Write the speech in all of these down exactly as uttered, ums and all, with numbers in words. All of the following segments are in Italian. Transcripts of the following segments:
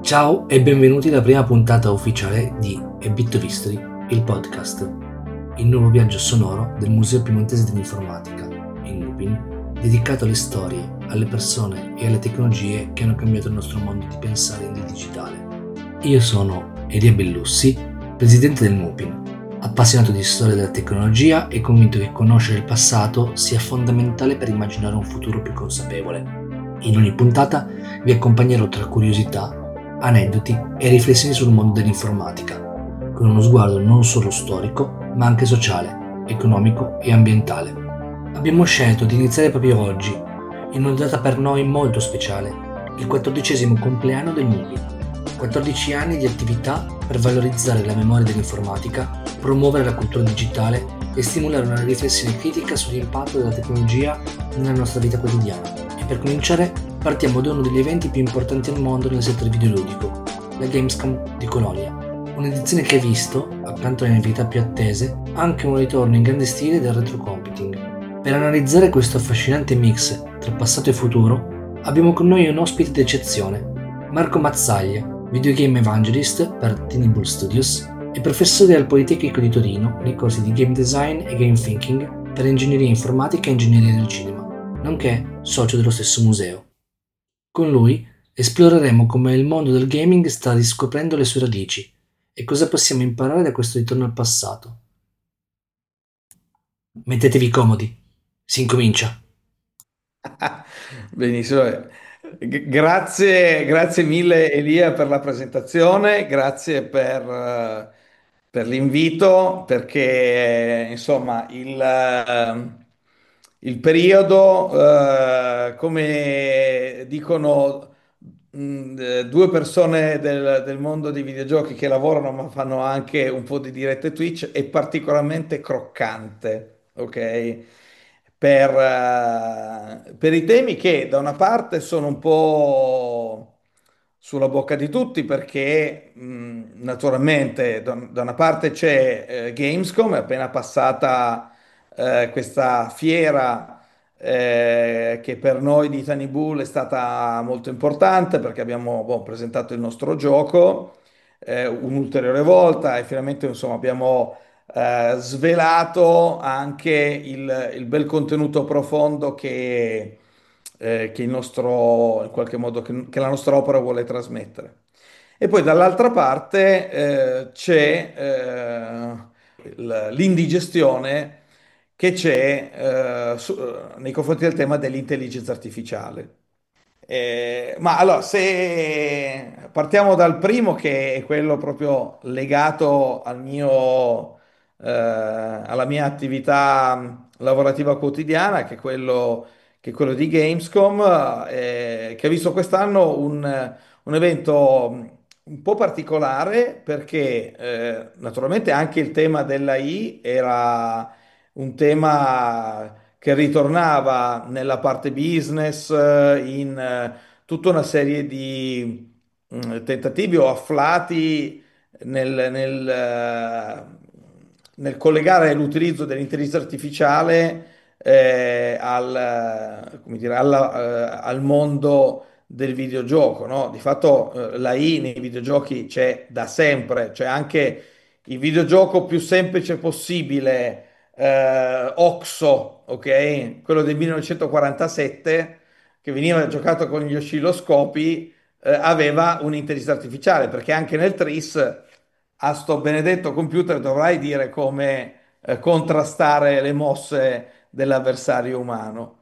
Ciao e benvenuti alla prima puntata ufficiale di A Bit of History, il podcast, il nuovo viaggio sonoro del Museo Piemontese dell'Informatica, il MUPIN, dedicato alle storie, alle persone e alle tecnologie che hanno cambiato il nostro modo di pensare nel digitale. Io sono Elia Bellussi, presidente del MUPIN, appassionato di storia della tecnologia e convinto che conoscere il passato sia fondamentale per immaginare un futuro più consapevole. In ogni puntata vi accompagnerò tra curiosità, aneddoti e riflessioni sul mondo dell'informatica, con uno sguardo non solo storico, ma anche sociale, economico e ambientale. Abbiamo scelto di iniziare proprio oggi, in una data per noi molto speciale, il quattordicesimo compleanno del MUPI. quattordici anni di attività per valorizzare la memoria dell'informatica, promuovere la cultura digitale e stimolare una riflessione critica sull'impatto della tecnologia nella nostra vita quotidiana. E per cominciare partiamo da uno degli eventi più importanti al mondo nel settore videoludico, la Gamescom di Colonia, un'edizione che ha visto, accanto alle novità più attese, anche un ritorno in grande stile del retro computing. Per analizzare questo affascinante mix tra passato e futuro, abbiamo con noi un ospite d'eccezione, Marco Mazzaglia, videogame evangelist per Tiny Bull Studios e professore al Politecnico di Torino nei corsi di Game Design e Game Thinking per Ingegneria Informatica e Ingegneria del Cinema, nonché socio dello stesso museo. Con lui esploreremo come il mondo del gaming sta riscoprendo le sue radici e cosa possiamo imparare da questo ritorno al passato. Mettetevi comodi, si incomincia. Benissimo. G- Grazie, grazie mille Elia per la presentazione, grazie per, eh, per l'invito, perché eh, insomma il, eh, il periodo, eh, come dicono mh, eh, due persone del, del mondo dei videogiochi che lavorano ma fanno anche un po' di dirette Twitch, è particolarmente croccante, ok? Per, eh, per i temi che da una parte sono un po' sulla bocca di tutti perché mh, naturalmente da, da una parte c'è eh, Gamescom, è appena passata eh, questa fiera eh, che per noi di Tiny Bull è stata molto importante perché abbiamo boh, presentato il nostro gioco eh, un'ulteriore volta e finalmente insomma abbiamo eh, svelato anche il, il bel contenuto profondo che, eh, che il nostro, in qualche modo, che, che la nostra opera vuole trasmettere. E poi dall'altra parte eh, c'è eh, il- l'indigestione che c'è eh, su- nei confronti del tema dell'intelligenza artificiale. Eh, ma allora, se partiamo dal primo, che è quello proprio legato al mio, eh, alla mia attività lavorativa quotidiana, che è quello, che è quello di Gamescom, eh, che ha visto quest'anno un, un evento un po' particolare perché eh, naturalmente anche il tema dell'A I era un tema che ritornava nella parte business, eh, in eh, tutta una serie di mm, tentativi o afflati nel, nel, eh, nel collegare l'utilizzo dell'intelligenza artificiale eh, al, eh, come dire, alla, eh, al mondo del videogioco, no? Di fatto eh, l'A I nei videogiochi c'è da sempre, c'è anche il videogioco più semplice possibile, eh, Oxo, ok? Quello del millenovecentoquarantasette, che veniva giocato con gli oscilloscopi, eh, aveva un'intelligenza artificiale, perché anche nel tris a sto benedetto computer dovrai dire come eh, contrastare le mosse dell'avversario umano.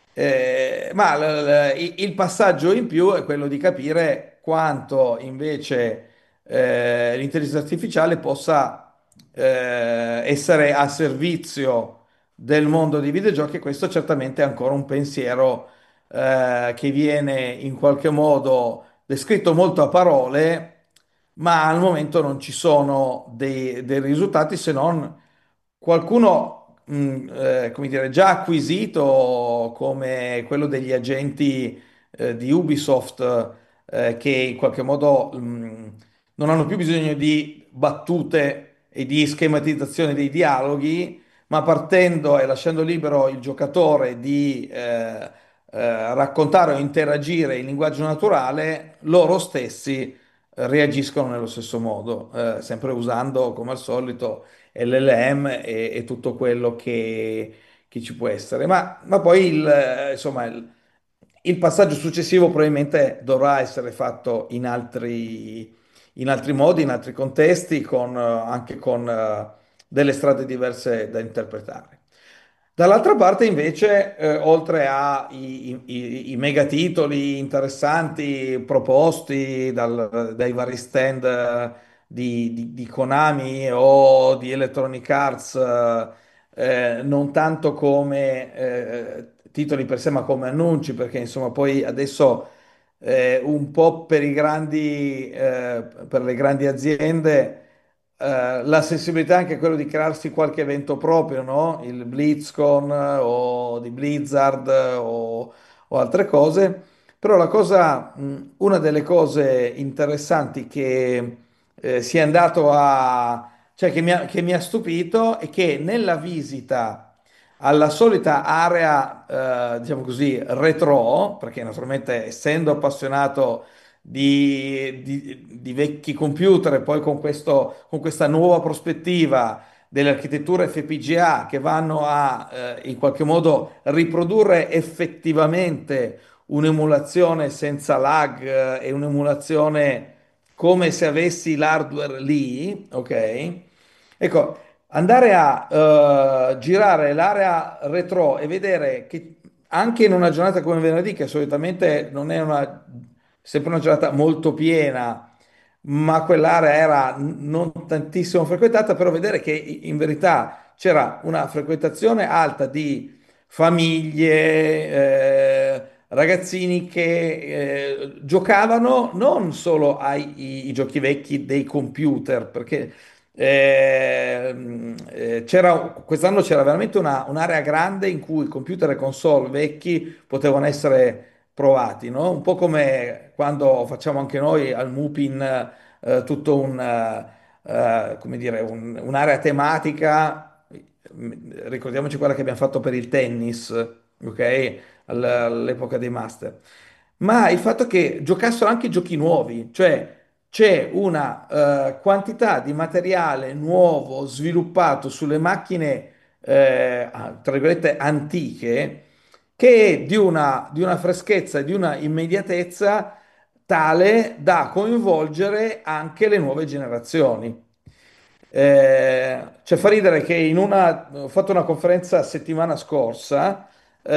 Eh, ma l- l- il passaggio in più è quello di capire quanto invece eh, l'intelligenza artificiale possa eh, essere a servizio del mondo dei videogiochi. E questo certamente è ancora un pensiero eh, che viene in qualche modo descritto molto a parole, ma al momento non ci sono dei, dei risultati, se non qualcuno, mh, eh, come dire, già acquisito come quello degli agenti eh, di Ubisoft, eh, che in qualche modo mh, non hanno più bisogno di battute e di schematizzazione dei dialoghi, ma partendo e lasciando libero il giocatore di eh, eh, raccontare o interagire in linguaggio naturale, loro stessi eh, reagiscono nello stesso modo, eh, sempre usando come al solito L L M e, e tutto quello che, che ci può essere. Ma, ma poi il, eh, insomma, il, il passaggio successivo probabilmente dovrà essere fatto in altri, in altri modi, in altri contesti, con, eh, anche con eh, delle strade diverse da interpretare. Dall'altra parte invece, eh, oltre ai i, i- i megatitoli interessanti proposti dal- dai vari stand eh, di, di- di Konami o di Electronic Arts, eh, eh, non tanto come eh, titoli per sé, ma come annunci, perché insomma poi adesso eh, un po' per i grandi, eh, per le grandi aziende eh, la sensibilità è anche quella di crearsi qualche evento proprio, no? Il BlizzCon eh, o di Blizzard eh, o, o altre cose. Però la cosa, mh, una delle cose interessanti che eh, si è andato a, cioè che mi ha, che mi ha stupito è che nella visita alla solita area, eh, diciamo così, retro, perché naturalmente essendo appassionato di, di- di vecchi computer e poi con questo, con questa nuova prospettiva delle architetture F P G A che vanno a eh, in qualche modo riprodurre effettivamente un'emulazione senza lag eh, e un'emulazione come se avessi l'hardware lì, ok? Ecco, andare a eh, girare l'area retro e vedere che anche in una giornata come venerdì, che solitamente non è una, sempre una giornata molto piena, ma quell'area era n- non tantissimo frequentata, però vedere che i- in verità c'era una frequentazione alta di famiglie, eh, ragazzini che eh, giocavano non solo ai i- i giochi vecchi dei computer, perché eh, eh, c'era, quest'anno c'era veramente una- un'area grande in cui computer e console vecchi potevano essere provati, no? Un po' come quando facciamo anche noi al Mupin eh, tutto un, eh, eh, come dire, un- un'area tematica. Ricordiamoci quella che abbiamo fatto per il tennis, ok? All- All'epoca dei master. Ma il fatto che giocassero anche giochi nuovi, cioè c'è una eh, quantità di materiale nuovo sviluppato sulle macchine, eh, tra virgolette, antiche, che è di una, di una freschezza e di una immediatezza tale da coinvolgere anche le nuove generazioni. Eh, cioè fa ridere che in una, ho fatto una conferenza settimana scorsa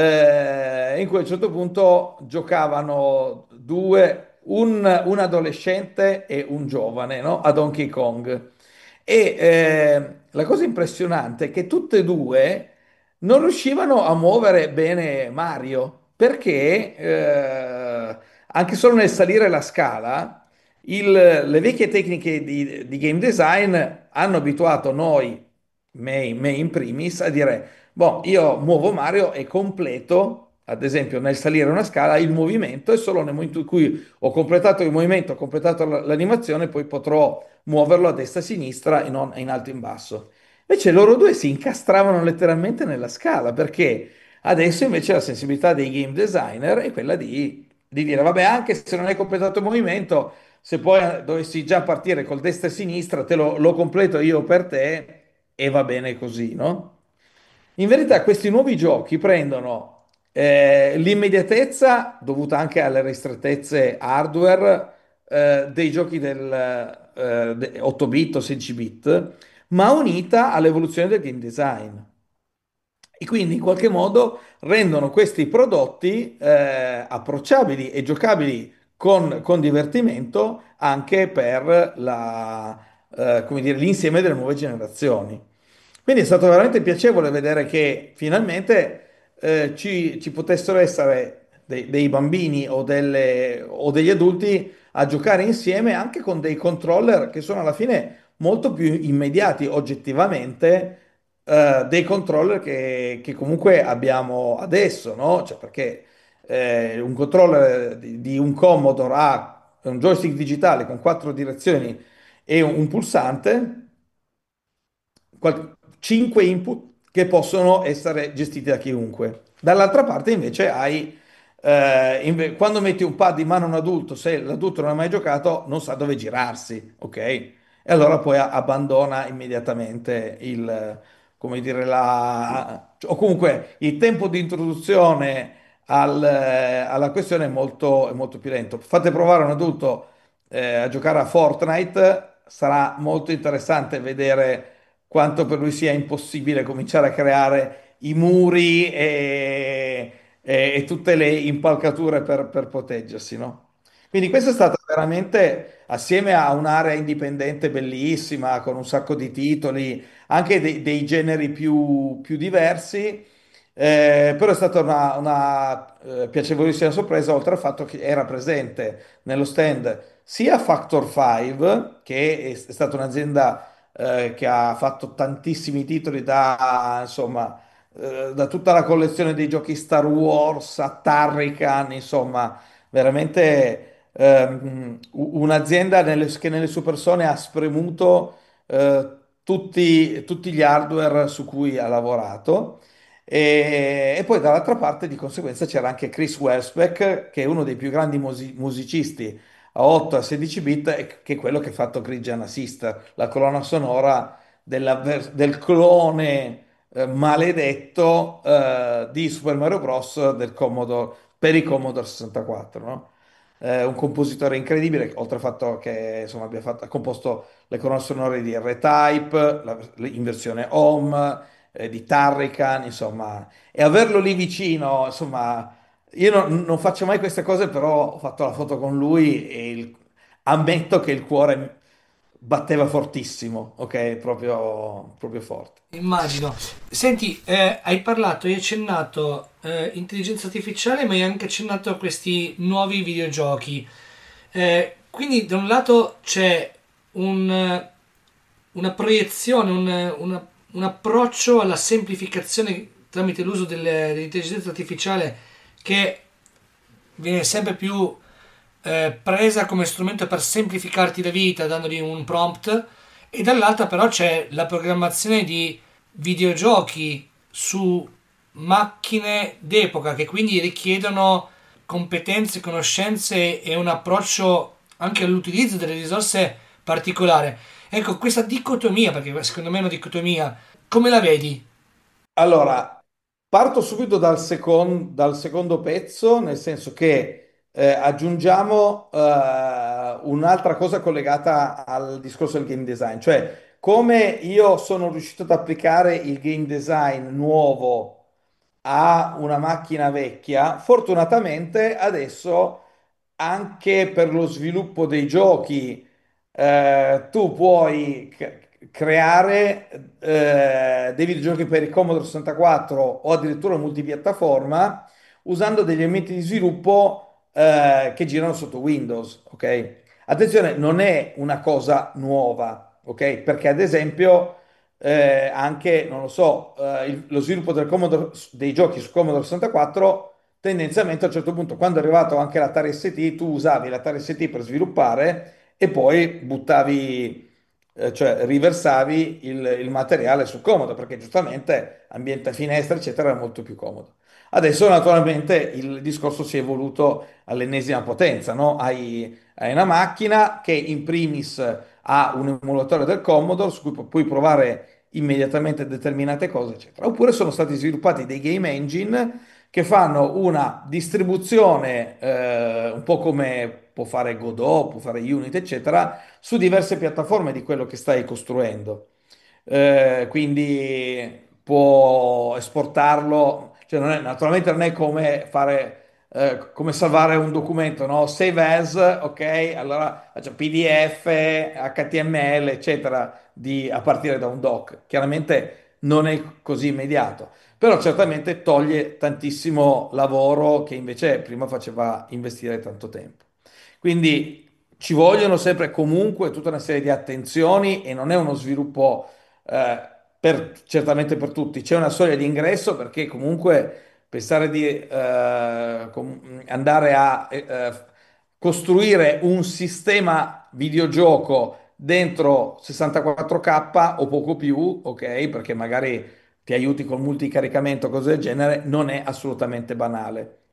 eh, in cui a un certo punto giocavano due, un, un adolescente e un giovane, no? A Donkey Kong. E eh, la cosa impressionante è che tutte e due non riuscivano a muovere bene Mario perché eh, anche solo nel salire la scala, il- le vecchie tecniche di, di game design hanno abituato noi, me, me in primis, a dire, boh, io muovo Mario e completo, ad esempio nel salire una scala, il movimento e solo nel momento in cui ho completato il movimento, ho completato l- l'animazione, poi potrò muoverlo a destra e a sinistra e non in alto e in basso. Invece loro due si incastravano letteralmente nella scala perché adesso invece la sensibilità dei game designer è quella di, di dire, vabbè, anche se non hai completato il movimento, se poi eh, dovessi già partire col destra e sinistra, te lo, lo completo io per te e va bene così, no? In verità questi nuovi giochi prendono eh, l'immediatezza dovuta anche alle ristrettezze hardware eh, dei giochi del eh, de- otto bit o sedici bit, ma unita all'evoluzione del game design. E quindi in qualche modo rendono questi prodotti eh, approcciabili e giocabili con, con divertimento anche per la, eh, come dire, l'insieme delle nuove generazioni. Quindi è stato veramente piacevole vedere che finalmente eh, ci, ci potessero essere dei, dei bambini o, delle- o degli adulti a giocare insieme anche con dei controller che sono alla fine molto più immediati oggettivamente eh, dei controller che, che comunque abbiamo adesso, no? Cioè perché eh, un controller di, di un Commodore ha un joystick digitale con quattro direzioni e un, un pulsante, qual- cinque input che possono essere gestiti da chiunque. Dall'altra parte invece hai Eh, inve- quando metti un pad in mano a un adulto, se l'adulto non ha mai giocato, non sa dove girarsi, ok? E allora poi a- abbandona immediatamente il, come dire, la, o comunque il tempo di introduzione al- eh, alla questione è molto, è molto più lento. Fate provare a un adulto eh, a giocare a Fortnite, sarà molto interessante vedere quanto per lui sia impossibile cominciare a creare i muri e, e- e tutte le impalcature per, per proteggersi, no? Quindi questa è stata veramente, assieme a un'area indipendente bellissima, con un sacco di titoli, anche dei, dei generi più, più diversi, eh, però è stata una, una, eh, piacevolissima sorpresa, oltre al fatto che era presente nello stand sia Factor cinque, che è, è stata un'azienda eh, che ha fatto tantissimi titoli da, insomma, eh, da tutta la collezione dei giochi Star Wars a Turrican, insomma, veramente ehm, u- un'azienda nelle- che nelle sue persone ha spremuto eh, tutti, tutti gli hardware su cui ha lavorato. E, e poi dall'altra parte, di conseguenza, c'era anche Chris Welsbeck, che è uno dei più grandi musi- musicisti a otto e a sedici bit, e che è quello che ha fatto Grigiana Sister, la colonna sonora della ver- del clone eh, maledetto eh, di Super Mario Bros. Del Commodore, per i Commodore sessantaquattro, no? Eh, un compositore incredibile, oltre al fatto che insomma, abbia fatto- ha composto le colonne sonore di R-Type, la- le- in versione Home, eh, di Turrican, insomma, e averlo lì vicino, insomma, io non, non faccio mai queste cose, però ho fatto la foto con lui e il- ammetto che il cuore batteva fortissimo, ok? Proprio, proprio forte. Immagino. Senti, eh, hai parlato, hai accennato eh, intelligenza artificiale, ma hai anche accennato a questi nuovi videogiochi. Eh, quindi da un lato c'è un, eh, una proiezione, un, una- un approccio alla semplificazione tramite l'uso delle- dell'intelligenza artificiale che viene sempre più eh, presa come strumento per semplificarti la vita, dandogli un prompt, e dall'altra però c'è la programmazione di videogiochi su macchine d'epoca che quindi richiedono competenze, conoscenze e un approccio anche all'utilizzo delle risorse particolare. Ecco, questa dicotomia, perché secondo me è una dicotomia, come la vedi? Allora, parto subito dal, secon- dal secondo pezzo, nel senso che eh, aggiungiamo eh, un'altra cosa collegata al discorso del game design, cioè come io sono riuscito ad applicare il game design nuovo a una macchina vecchia, fortunatamente adesso anche per lo sviluppo dei giochi eh, tu puoi c- creare eh, dei videogiochi per il Commodore sessantaquattro o addirittura multipiattaforma usando degli elementi di sviluppo eh, che girano sotto Windows, ok? Attenzione, non è una cosa nuova, ok? Perché ad esempio eh, anche, non lo so, eh, il- lo sviluppo del Commodore- dei giochi su Commodore sessantaquattro, tendenzialmente a un certo punto, quando è arrivato anche l'Atari S T, tu usavi l'Atari S T per sviluppare e poi buttavi, eh, cioè riversavi il, il materiale sul Commodore, perché giustamente ambiente a finestra, eccetera, era molto più comodo. Adesso naturalmente il discorso si è evoluto all'ennesima potenza, no? Hai, hai una macchina che in primis ha un emulatore del Commodore su cui pu- puoi provare immediatamente determinate cose, eccetera. Oppure sono stati sviluppati dei game engine che fanno una distribuzione, eh, un po' come può fare Godot, può fare Unity, eccetera, su diverse piattaforme di quello che stai costruendo. Eh, quindi può esportarlo, cioè non è- naturalmente non è come fare, eh, come salvare un documento, no? Save as, ok, allora faccio P D F, H T M L, eccetera, di- a partire da un doc. Chiaramente non è così immediato, però certamente toglie tantissimo lavoro che invece prima faceva investire tanto tempo. Quindi ci vogliono sempre comunque tutta una serie di attenzioni e non è uno sviluppo eh, per- certamente per tutti. C'è una soglia di ingresso perché comunque pensare di eh, com- andare a eh, eh, costruire un sistema videogioco dentro sessantaquattro K o poco più, ok? Perché magari ti aiuti col multicaricamento, cose del genere, non è assolutamente banale.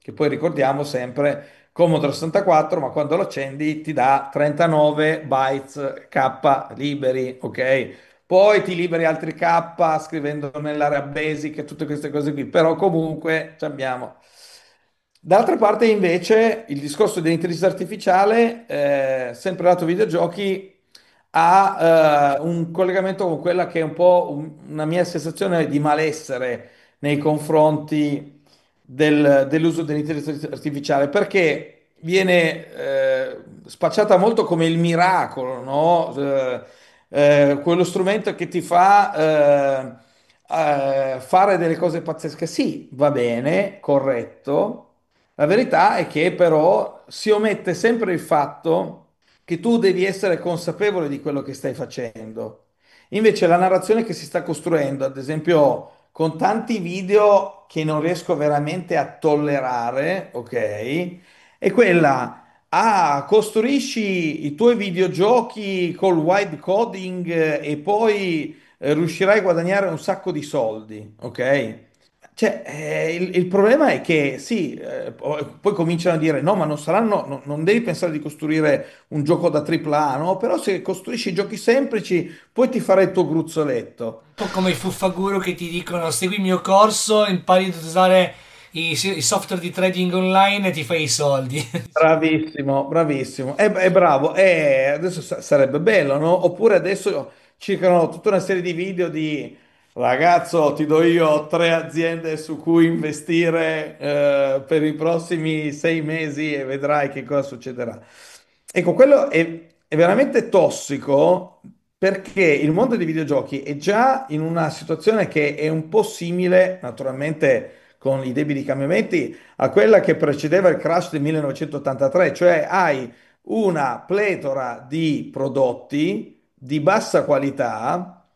che poi ricordiamo sempre Commodore sessantaquattro, ma quando lo accendi ti dà trentanove bytes K liberi, ok? Poi ti liberi altri K scrivendo nell'area basic e tutte queste cose qui, però comunque ci abbiamo. D'altra parte, invece, il discorso dell'intelligenza artificiale, eh, sempre lato videogiochi, ha eh, un collegamento con quella che è un po' un- una mia sensazione di malessere nei confronti del- dell'uso dell'intelligenza artificiale, perché viene eh, spacciata molto come il miracolo, no? Eh, eh, quello strumento che ti fa eh, eh, fare delle cose pazzesche. Sì, va bene, corretto. La verità è che però si omette sempre il fatto che tu devi essere consapevole di quello che stai facendo. Invece la narrazione che si sta costruendo, ad esempio con tanti video che non riesco veramente a tollerare, ok? È quella, ah, costruisci i tuoi videogiochi col wide coding eh, e poi eh, riuscirai a guadagnare un sacco di soldi, ok? Cioè, eh, il, il problema è che sì, eh, poi poi cominciano a dire no, ma non saranno, no- non devi pensare di costruire un gioco da tripla A, no? Però se costruisci giochi semplici, poi ti farai il tuo gruzzoletto. Un po' come i fuffaguru che ti dicono segui il mio corso, impari ad usare i, i software di trading online e ti fai i soldi. Bravissimo, bravissimo. È, è bravo. Eh, adesso sa- sarebbe bello, no? Oppure adesso circolano tutta una serie di video di ragazzo, ti do io tre aziende su cui investire eh, per i prossimi sei mesi e vedrai che cosa succederà. Ecco, quello è, è veramente tossico perché il mondo dei videogiochi è già in una situazione che è un po' simile, naturalmente con i debiti cambiamenti, a quella che precedeva il crash del millenovecentottantatré, cioè hai una pletora di prodotti di bassa qualità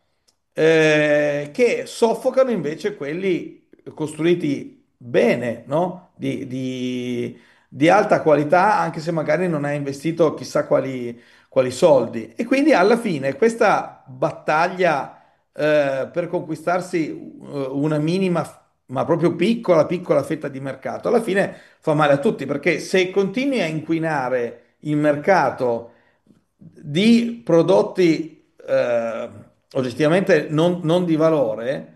eh, che soffocano invece quelli costruiti bene, no? Di, di- di alta qualità, anche se magari non hai investito chissà quali, quali soldi. E quindi alla fine questa battaglia eh, per conquistarsi eh, una minima, ma proprio piccola, piccola fetta di mercato, alla fine fa male a tutti, perché se continui a inquinare il mercato di prodotti eh, oggettivamente non, non di valore,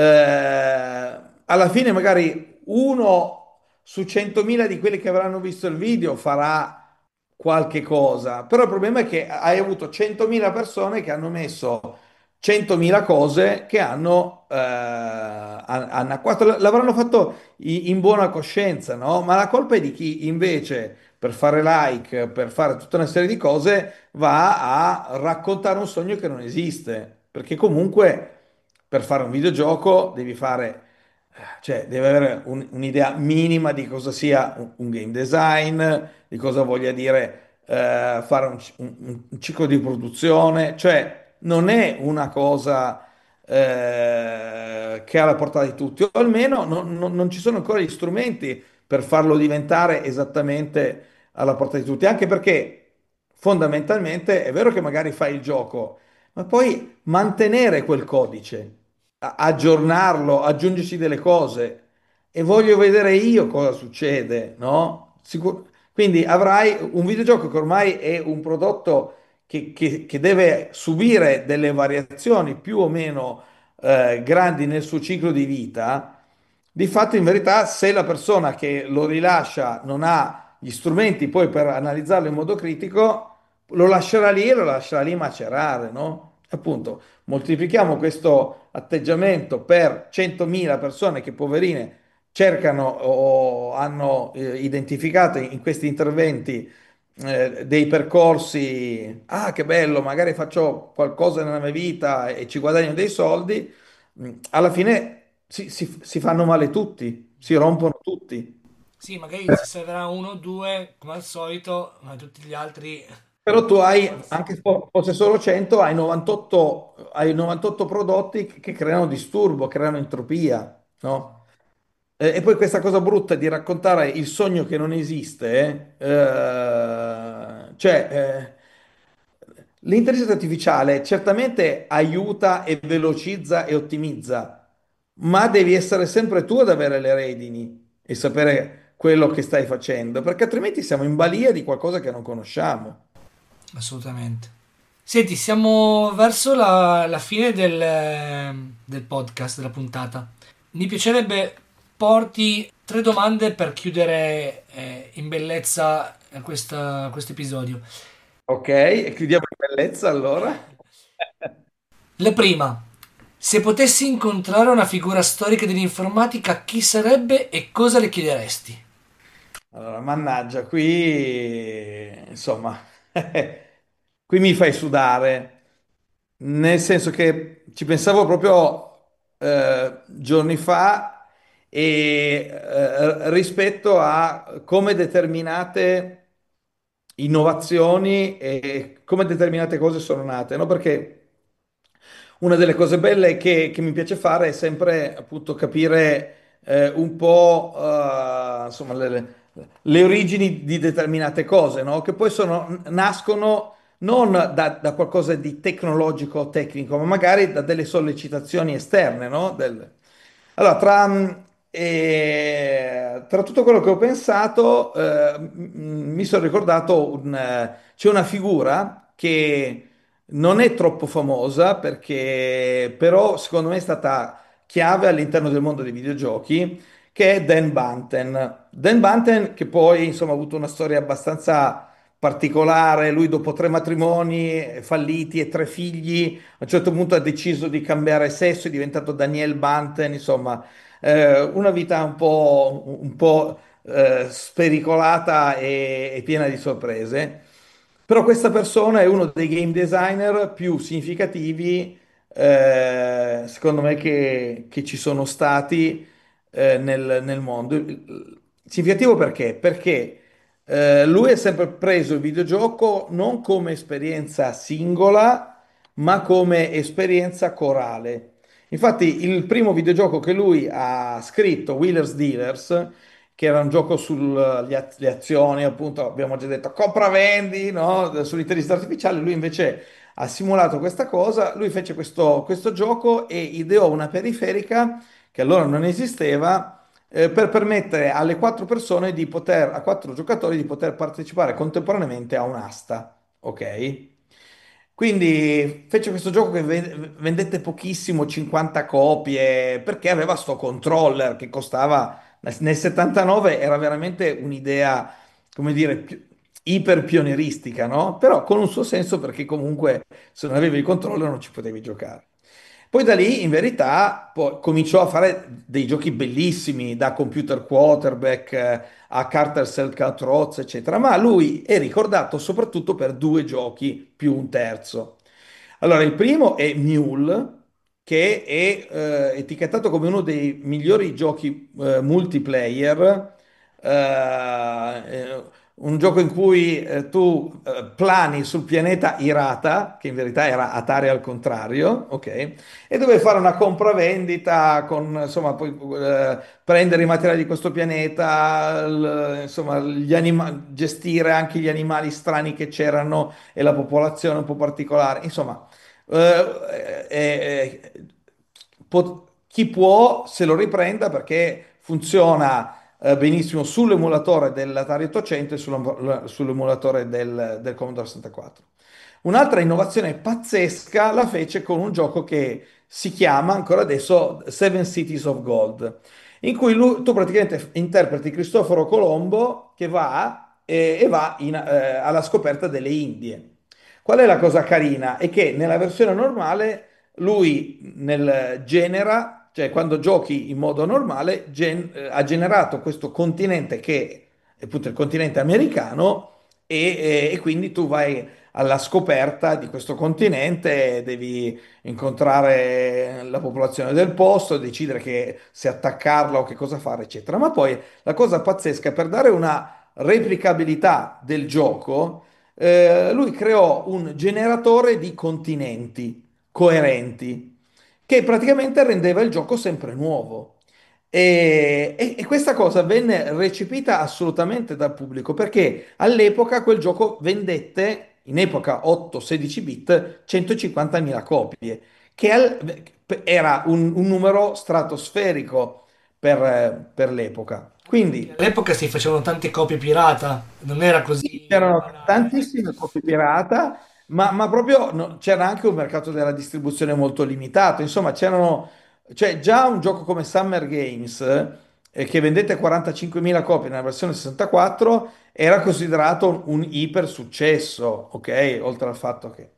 eh, alla fine magari uno su centomila di quelli che avranno visto il video farà qualche cosa, però il problema è che hai avuto centomila persone che hanno messo centomila cose che hanno, eh, han- hanno acquato, l'avranno fatto i- in buona coscienza, no? Ma la colpa è di chi invece per fare like, per fare tutta una serie di cose, va a raccontare un sogno che non esiste. Perché comunque per fare un videogioco devi fare, cioè devi avere un- un'idea minima di cosa sia un, un game design, di cosa voglia dire eh, fare un, ci- un- un ciclo di produzione, cioè non è una cosa eh, che ha la portata di tutti, o almeno non, non- non ci sono ancora gli strumenti per farlo diventare esattamente alla portata di tutti, anche perché fondamentalmente è vero che magari fai il gioco, ma poi mantenere quel codice, a- aggiornarlo, aggiungerci delle cose e voglio vedere io cosa succede, no? Sicur- quindi avrai un videogioco che ormai è un prodotto che, che- che deve subire delle variazioni più o meno eh, grandi nel suo ciclo di vita. Di fatto, in verità, se la persona che lo rilascia non ha gli strumenti poi per analizzarlo in modo critico, lo lascerà lì e lo lascerà lì macerare, no? Appunto, moltiplichiamo questo atteggiamento per centomila persone che, poverine, cercano o hanno eh, identificato in questi interventi eh, dei percorsi. Ah, che bello, magari faccio qualcosa nella mia vita e ci guadagno dei soldi. Mm, alla fine si, si- si fanno male tutti, si rompono tutti. Sì, magari ci servirà uno o due, come al solito, ma tutti gli altri... Però tu hai, anche se fosse solo cento, hai novantotto, hai novantotto prodotti che che creano disturbo, creano entropia, no? Eh, E poi questa cosa brutta di raccontare il sogno che non esiste, eh, cioè, eh, l'intelligenza artificiale certamente aiuta e velocizza e ottimizza, ma devi essere sempre tu ad avere le redini e sapere quello che stai facendo, perché altrimenti siamo in balia di qualcosa che non conosciamo. Assolutamente. Senti, siamo verso la, la fine del, del podcast, della puntata. Mi piacerebbe porti tre domande per chiudere eh, in bellezza questo episodio. Ok, e chiudiamo in bellezza allora. La prima, se potessi incontrare una figura storica dell'informatica, chi sarebbe e cosa le chiederesti? Allora, mannaggia, qui insomma, qui mi fai sudare, nel senso che ci pensavo proprio eh, giorni fa e eh, rispetto a come determinate innovazioni e come determinate cose sono nate, no? Perché una delle cose belle che, che mi piace fare è sempre appunto capire eh, un po' eh, insomma, le, le- le origini di determinate cose, no? Che poi sono, nascono non da, da qualcosa di tecnologico o tecnico, ma magari da delle sollecitazioni esterne, no? Del- allora, tra, mh, eh, tra tutto quello che ho pensato, eh, m- m- mi sono ricordato un, eh, c'è una figura che non è troppo famosa perché però secondo me è stata chiave all'interno del mondo dei videogiochi, che è Dan Banten. Dan Banten che poi insomma ha avuto una storia abbastanza particolare, lui dopo tre matrimoni falliti e tre figli, a un certo punto ha deciso di cambiare sesso, è diventato Daniel Banten, insomma, eh, una vita un po', un po' eh, spericolata e, e piena di sorprese. Però questa persona è uno dei game designer più significativi, eh, secondo me, che, che ci sono stati eh, nel, nel mondo. Significativo perché? Perché eh, lui ha sempre preso il videogioco non come esperienza singola, ma come esperienza corale. Infatti, il primo videogioco che lui ha scritto, Wheelers Dealers, che era un gioco sulle azioni, appunto, abbiamo già detto, compravendi, no? Sull'intelligenza artificiale, lui invece ha simulato questa cosa, lui fece questo, questo gioco e ideò una periferica che allora non esisteva, eh, per permettere alle quattro persone di poter, a quattro giocatori di poter partecipare contemporaneamente a un'asta, ok? Quindi fece questo gioco che ve- vendette pochissimo, cinquanta copie, perché aveva sto controller che costava, nel settantanove era veramente un'idea, come dire, pi- iper pionieristica, no? Però con un suo senso perché comunque se non avevi il controller non ci potevi giocare. Poi da lì, in verità, poi cominciò a fare dei giochi bellissimi, da Computer Quarterback eh, a Carter Cell Roz, eccetera. Ma lui è ricordato soprattutto per due giochi più un terzo. Allora, il primo è Mule, che è eh, etichettato come uno dei migliori giochi eh, multiplayer, eh, eh, un gioco in cui eh, tu eh, plani sul pianeta Irata, che in verità era Atari al contrario, ok? E dove fare una compravendita con, insomma, poi eh, prendere i materiali di questo pianeta, l- insomma, gli anima- gestire anche gli animali strani che c'erano e la popolazione un po' particolare. Insomma, eh, eh, eh, po- chi può se lo riprenda perché funziona eh, benissimo sull'emulatore dell'Atari ottocento e sull'em- sull'emulatore del, del Commodore sessantaquattro. Un'altra innovazione pazzesca la fece con un gioco che si chiama ancora adesso Seven Cities of Gold, in cui lui- tu praticamente interpreti Cristoforo Colombo che va eh, e va in- eh, alla scoperta delle Indie. Qual è la cosa carina? È che nella versione normale lui nel genera, cioè quando giochi in modo normale, gen- eh, ha generato questo continente che è appunto il continente americano e, e- e quindi tu vai alla scoperta di questo continente, devi incontrare la popolazione del posto, decidere che, se attaccarla o che cosa fare, eccetera. Ma poi la cosa pazzesca è per dare una replicabilità del gioco, eh, lui creò un generatore di continenti coerenti che praticamente rendeva il gioco sempre nuovo. E, e- e questa cosa venne recepita assolutamente dal pubblico perché all'epoca quel gioco vendette, in epoca otto sedici bit, centocinquantamila copie, che al- era un, un numero stratosferico per, per l'epoca. Anche perché Quindi all'epoca si facevano tante copie pirata, non era sì, così c'erano banale. tantissime copie pirata, ma, ma proprio no- c'era anche un mercato della distribuzione molto limitato. Insomma, c'erano, cioè già un gioco come Summer Games, eh, che vendette quarantacinquemila copie nella versione sessantaquattro, era considerato un iper successo, ok? Oltre al fatto che...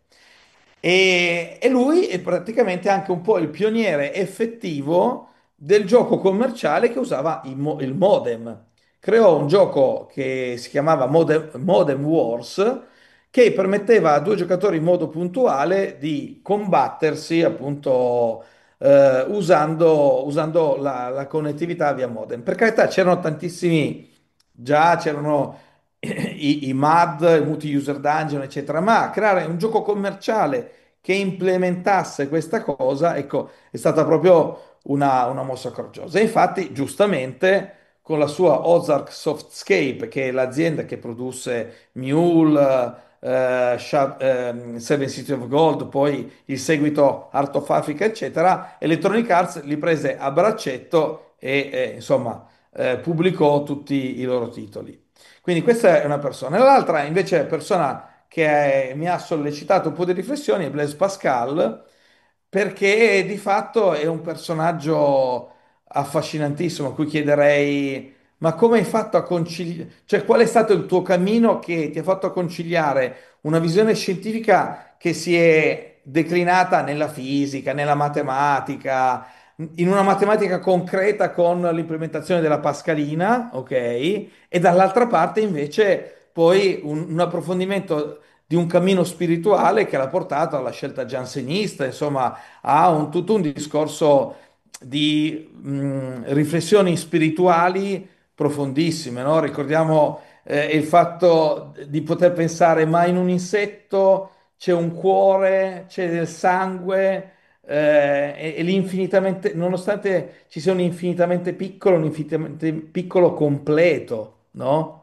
E, e lui è praticamente anche un po' il pioniere effettivo del gioco commerciale che usava il, mo- il modem. Creò un gioco che si chiamava Modem, Modem Wars, che permetteva a due giocatori in modo puntuale di combattersi appunto eh, usando, usando la, la connettività via modem. Per carità, c'erano tantissimi, già c'erano i, i M A D, i multi-user dungeon, eccetera, ma creare un gioco commerciale che implementasse questa cosa, ecco, è stata proprio una, una mossa coraggiosa. E infatti, giustamente, con la sua Ozark Softscape, che è l'azienda che produsse Mule, eh, Sha- ehm, Seven City of Gold, poi il seguito Art of Africa, eccetera, Electronic Arts li prese a braccetto e, eh, insomma, eh, pubblicò tutti i loro titoli. Quindi questa è una persona. E l'altra invece persona che eh, mi ha sollecitato un po' di riflessioni è Blaise Pascal, perché di fatto è un personaggio affascinantissimo, a cui chiederei, ma come hai fatto a conciliare, cioè qual è stato il tuo cammino che ti ha fatto conciliare una visione scientifica che si è declinata nella fisica, nella matematica, in una matematica concreta con l'implementazione della Pascalina, ok? E dall'altra parte invece poi un, un approfondimento di un cammino spirituale che l'ha portato alla scelta giansenista, insomma, a un, tutto un discorso di mh, riflessioni spirituali profondissime, no? Ricordiamo eh, il fatto di poter pensare, ma in un insetto c'è un cuore, c'è del sangue, eh, e, e l'infinitamente, nonostante ci sia un infinitamente piccolo, un infinitamente piccolo completo, no?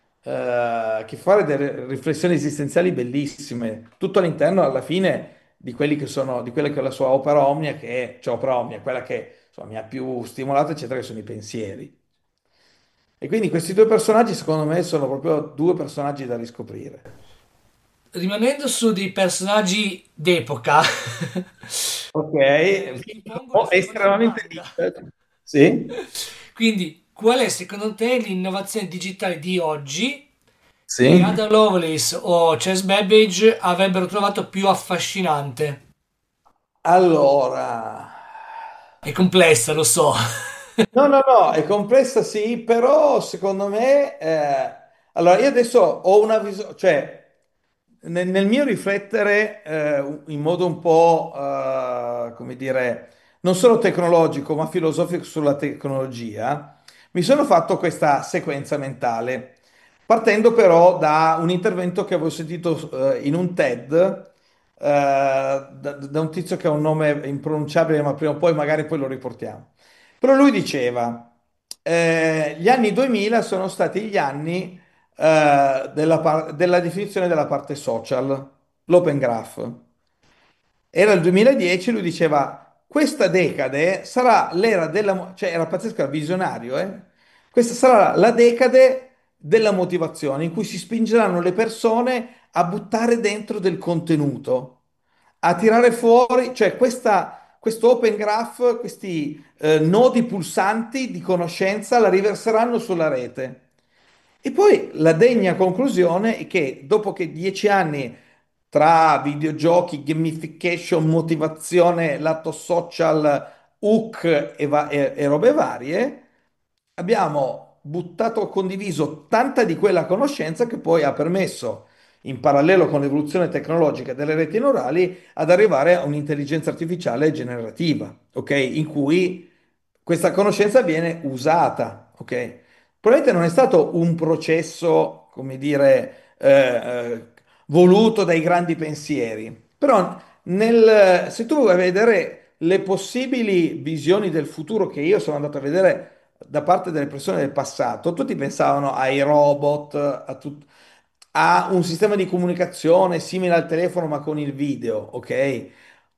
Eh, che fa delle riflessioni esistenziali bellissime, tutto all'interno alla fine di quelli che sono, di quella che è la sua opera omnia, che è, cioè opera omnia, quella che insomma, mi ha più stimolato, eccetera, che sono i pensieri. E quindi questi due personaggi, secondo me, sono proprio due personaggi da riscoprire. Rimanendo su dei personaggi d'epoca, Ok, eh, ti pongo la oh, seconda estremamente domanda. difficile. Sì, Quindi, qual è secondo te l'innovazione digitale di oggi che sì. Ada Lovelace o Chess Babbage avrebbero trovato più affascinante? Allora, È complessa, lo so. no, no, no, è complessa sì, però secondo me, eh, allora io adesso ho una visione, cioè nel, nel mio riflettere eh, in modo un po', eh, come dire, non solo tecnologico, ma filosofico sulla tecnologia, mi sono fatto questa sequenza mentale, partendo però da un intervento che avevo sentito eh, in un TED, eh, da, da un tizio che ha un nome impronunciabile, ma prima o poi magari poi lo riportiamo. Però lui diceva, eh, gli anni duemila sono stati gli anni eh, della, par- della definizione della parte social, l'open graph. Era il duemiladieci, lui diceva, questa decade sarà l'era della... mo- cioè era pazzesco, era visionario, eh? Questa sarà la decade della motivazione, in cui si spingeranno le persone a buttare dentro del contenuto, a tirare fuori, cioè questa, questo open graph, questi eh, nodi pulsanti di conoscenza la riverseranno sulla rete. E poi la degna conclusione è che dopo che dieci anni tra videogiochi, gamification, motivazione, lato social, hook e, va- e- e robe varie, abbiamo buttato, condiviso tanta di quella conoscenza che poi ha permesso, in parallelo con l'evoluzione tecnologica delle reti neurali, ad arrivare a un'intelligenza artificiale generativa, ok? In cui questa conoscenza viene usata, ok? Probabilmente non è stato un processo, come dire, eh, eh, voluto dai grandi pensieri, però nel- se tu vuoi vedere le possibili visioni del futuro che io sono andato a vedere da parte delle persone del passato, tutti pensavano ai robot, a, tut- a un sistema di comunicazione simile al telefono ma con il video, ok?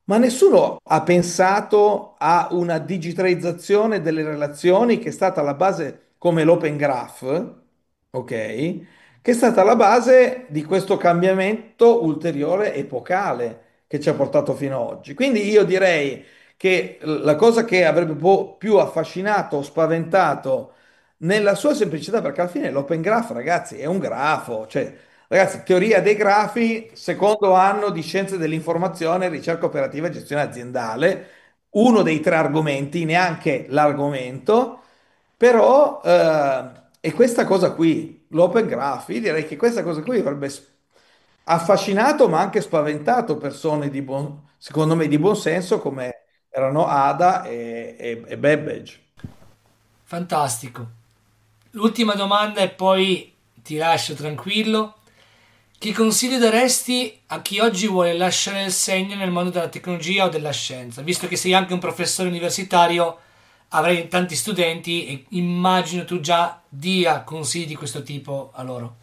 Ma nessuno ha pensato a una digitalizzazione delle relazioni che è stata la base, come l'Open Graph, ok? Che è stata la base di questo cambiamento ulteriore epocale che ci ha portato fino ad oggi. Quindi io direi che la cosa che avrebbe po- più affascinato o spaventato nella sua semplicità, perché alla fine l'Open Graph, ragazzi, è un grafo, cioè ragazzi, teoria dei grafi, secondo anno di scienze dell'informazione, ricerca operativa e gestione aziendale, uno dei tre argomenti, neanche l'argomento, però eh, è questa cosa qui, l'open graph. Io direi che questa cosa qui avrebbe s- affascinato ma anche spaventato persone di buon, secondo me, di buon senso come erano Ada e, e, e Babbage. Fantastico. L'ultima domanda e poi ti lascio tranquillo. Che consiglio daresti a chi oggi vuole lasciare il segno nel mondo della tecnologia o della scienza? Visto che sei anche un professore universitario, avrai tanti studenti e immagino tu già dia consigli di questo tipo a loro.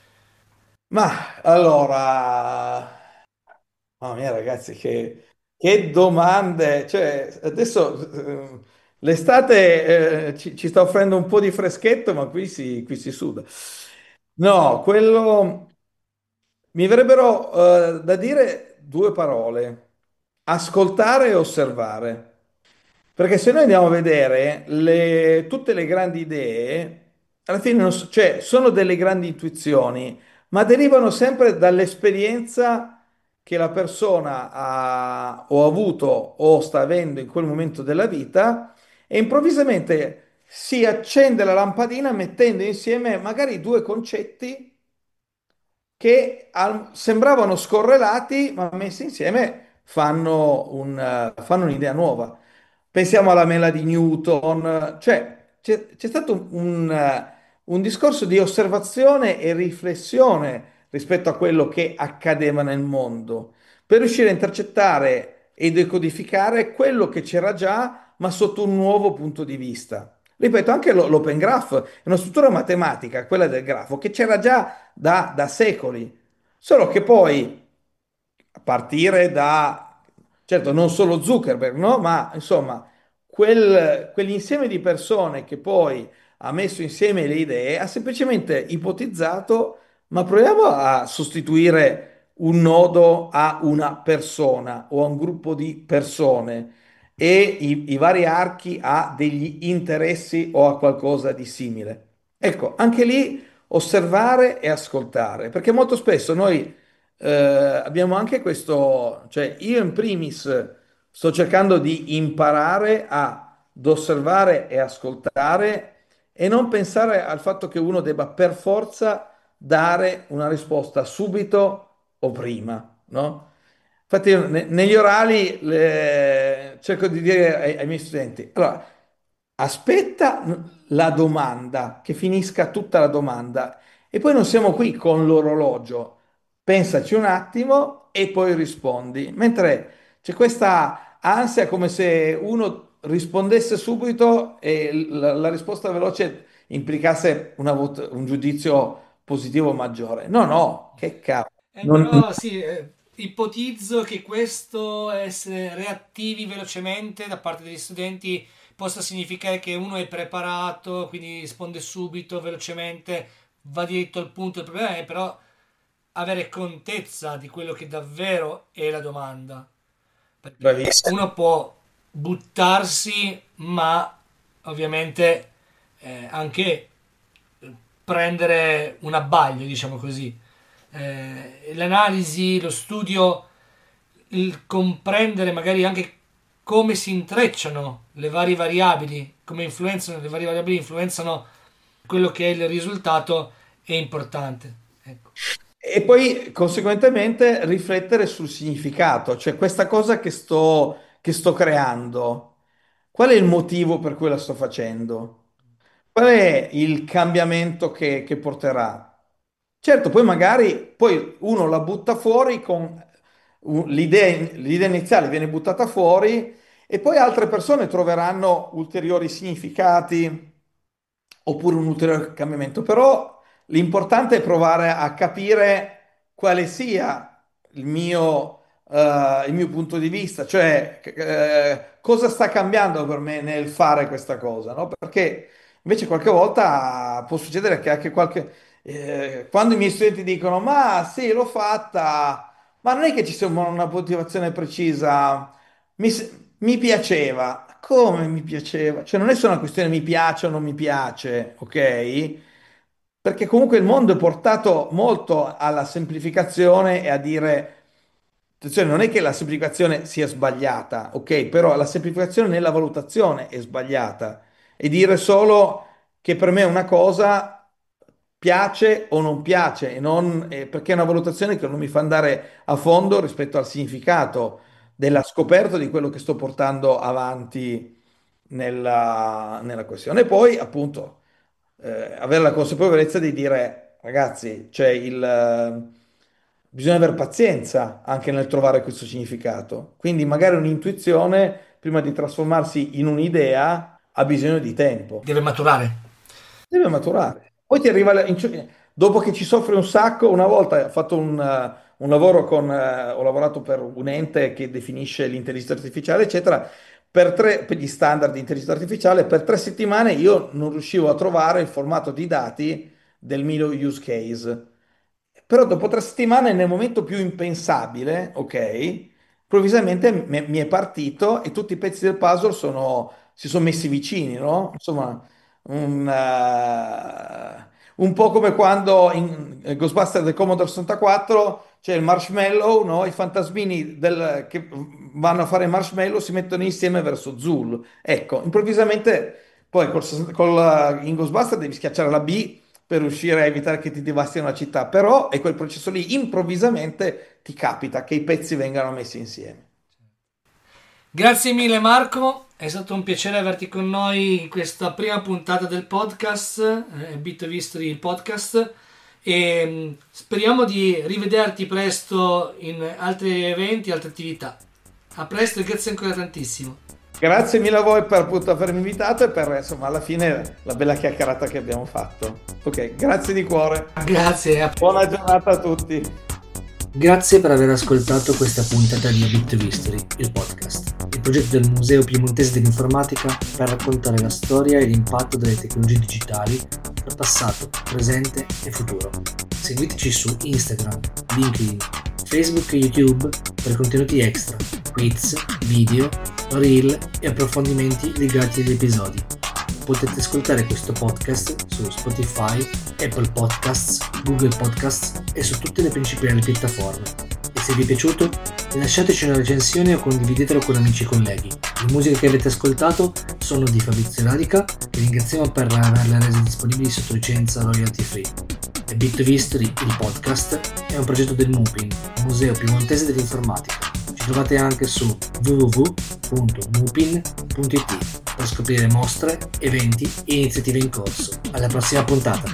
Ma allora, mamma mia, ragazzi, che, che domande! Cioè, adesso eh, l'estate eh, ci, ci sta offrendo un po' di freschetto, ma qui si, qui si suda. No, quello mi verrebbero eh, da dire due parole: ascoltare e osservare. Perché se noi andiamo a vedere le- tutte le grandi idee, alla fine non so- cioè, sono delle grandi intuizioni, ma derivano sempre dall'esperienza che la persona ha o ha avuto o sta avendo in quel momento della vita e improvvisamente si accende la lampadina mettendo insieme magari due concetti che al- sembravano scorrelati, ma messi insieme fanno un, eh, fanno un'idea nuova. Pensiamo alla mela di Newton, cioè c'è c'è stato un, un, eh, un discorso di osservazione e riflessione rispetto a quello che accadeva nel mondo, per riuscire a intercettare e decodificare quello che c'era già, ma sotto un nuovo punto di vista. Ripeto, anche lo- l'Open Graph è una struttura matematica, quella del grafo, che c'era già da, da secoli, solo che poi a partire da, certo, non solo Zuckerberg, no? Ma insomma, quel- quell'insieme di persone che poi ha messo insieme le idee, ha semplicemente ipotizzato, ma proviamo a sostituire un nodo a una persona o a un gruppo di persone e i, i vari archi a degli interessi o a qualcosa di simile. Ecco, anche lì osservare e ascoltare, perché molto spesso noi eh, abbiamo anche questo, cioè io in primis sto cercando di imparare ad osservare e ascoltare e non pensare al fatto che uno debba per forza dare una risposta subito o prima, no? Infatti io ne- negli orali le- cerco di dire ai, ai miei studenti, allora, aspetta la domanda, che finisca tutta la domanda e poi non siamo qui con l'orologio, pensaci un attimo e poi rispondi. Mentre c'è questa ansia come se uno rispondesse subito e la, la risposta veloce implicasse una vot- un giudizio positivo maggiore. No, no, che cavolo. Eh, Non- però sì, eh, ipotizzo che questo essere reattivi velocemente da parte degli studenti possa significare che uno è preparato, quindi risponde subito, velocemente, va diretto al punto. Il problema è però avere contezza di quello che davvero è la domanda. Perché Bravissimo. uno può buttarsi, ma ovviamente eh, anche prendere un abbaglio, diciamo così. Eh, l'analisi, lo studio, il comprendere magari anche come si intrecciano le varie variabili, come influenzano le varie variabili, influenzano quello che è il risultato, è importante. Ecco. E poi conseguentemente riflettere sul significato, cioè questa cosa che sto, che sto creando, qual è il motivo per cui la sto facendo? Qual è il cambiamento che, che porterà? Certo, poi magari poi uno la butta fuori con un- l'idea l'idea iniziale viene buttata fuori e poi altre persone troveranno ulteriori significati oppure un ulteriore cambiamento. Però l'importante è provare a capire quale sia il mio eh, il mio punto di vista, cioè eh, cosa sta cambiando per me nel fare questa cosa, no? Perché invece qualche volta può succedere che anche qualche... eh, quando i miei studenti dicono, ma sì, l'ho fatta, ma non è che ci sia una motivazione precisa, mi, s- mi piaceva. Come mi piaceva? Cioè non è solo una questione mi piace o non mi piace, ok? Perché comunque il mondo è portato molto alla semplificazione e a dire, attenzione, non è che la semplificazione sia sbagliata, ok? Però la semplificazione nella valutazione è sbagliata. E dire solo che per me una cosa piace o non piace, e non, eh, perché è una valutazione che non mi fa andare a fondo rispetto al significato della scoperta di quello che sto portando avanti nella, nella questione. E poi, appunto, eh, avere la consapevolezza di dire, ragazzi, c'è il, eh, bisogna avere pazienza anche nel trovare questo significato. Quindi magari un'intuizione, prima di trasformarsi in un'idea, ha bisogno di tempo. Deve maturare. Deve maturare. Poi ti arriva, la- in- dopo che ci soffri un sacco, una volta ho fatto un, eh, un lavoro con, eh, ho lavorato per un ente che definisce l'intelligenza artificiale, eccetera, per, tre, per gli standard di intelligenza artificiale, per tre settimane io non riuscivo a trovare il formato di dati del mio use case. Però dopo tre settimane, nel momento più impensabile, ok, improvvisamente mi mi è partito e tutti i pezzi del puzzle sono- si sono messi vicini, no? Insomma, un, eh, un po' come quando in Ghostbusters del Commodore sessantaquattro c'è il marshmallow, no? I fantasmini del- che vanno a fare marshmallow si mettono insieme verso Zul. Ecco, improvvisamente poi col, sessanta col- in Ghostbusters devi schiacciare la B per riuscire a evitare che ti devastino la città, però è quel processo lì, improvvisamente ti capita che i pezzi vengano messi insieme. Grazie mille Marco, è stato un piacere averti con noi in questa prima puntata del podcast, eh, Bit of History il podcast, e mh, speriamo di rivederti presto in altri eventi, altre attività. A presto e grazie ancora tantissimo. Grazie mille a voi per appunto avermi invitato e per insomma alla fine la bella chiacchierata che abbiamo fatto. Ok, grazie di cuore. Grazie. a- Buona giornata a tutti. Grazie per aver ascoltato questa puntata di A Bit of History, il podcast, il progetto del Museo Piemontese dell'Informatica per raccontare la storia e l'impatto delle tecnologie digitali per passato, presente e futuro. Seguiteci su Instagram, LinkedIn, Facebook e YouTube per contenuti extra, quiz, video, reel e approfondimenti legati agli episodi. Potete ascoltare questo podcast su Spotify, Apple Podcasts, Google Podcasts e su tutte le principali piattaforme. E se vi è piaciuto, lasciateci una recensione o condividetelo con amici e colleghi. Le musiche che avete ascoltato sono di Fabrizio Radica, che ringraziamo per averle rese disponibili sotto licenza royalty free. A Bit of History, il podcast, è un progetto del MUPIN, Museo Piemontese dell'Informatica. Ci trovate anche su w w w punto mupin punto i t per scoprire mostre, eventi e iniziative in corso. Alla prossima puntata!